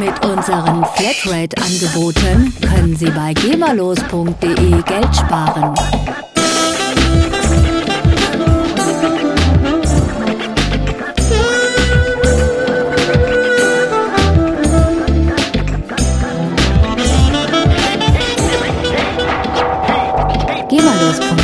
Mit unseren Flatrate-Angeboten können Sie bei GEMALOS.de Geld sparen. GEMALOS.de